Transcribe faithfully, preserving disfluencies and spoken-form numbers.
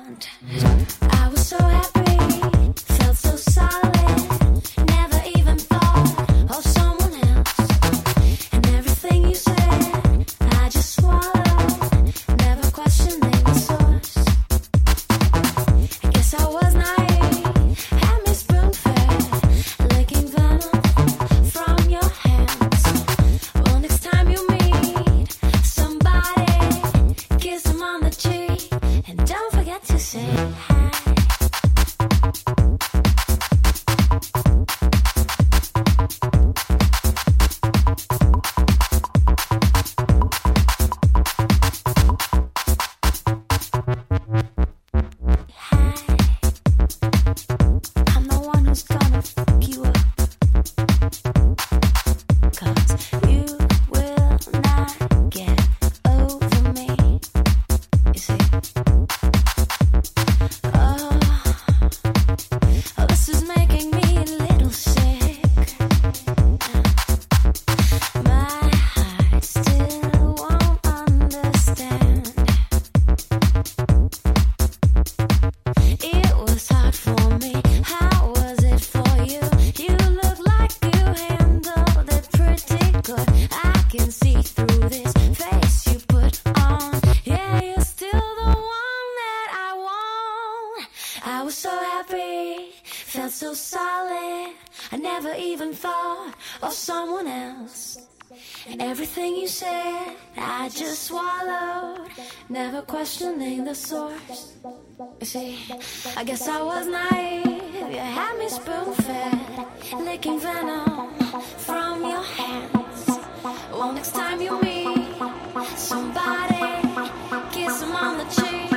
I was so happy, felt so solid, never even thought of someone else. And everything you said, I just swallowed, never questioning the source. I guess I was naive, had me spoon-fed, licking venom from your hands. Well, next time you meet somebody, kiss them on the cheek, and don't forget to say hi. I'm the one who's gonna fuck you up, 'cause you will not get over me. You see? Oh, oh, this is making me a little sick. My heart still won't understand. It was hard for me. How was it for you? You look like you handled it pretty good. I can see through this face you put on. Yeah, you're still the one that I want. I was so happy, felt so solid. I never even thought of someone else. And everything you said, I just swallowed, never questioning the source. You see, I guess I was naive. You had me spoon-fed, licking venom from your hands. Well, next time you meet somebody, kiss them on the cheek,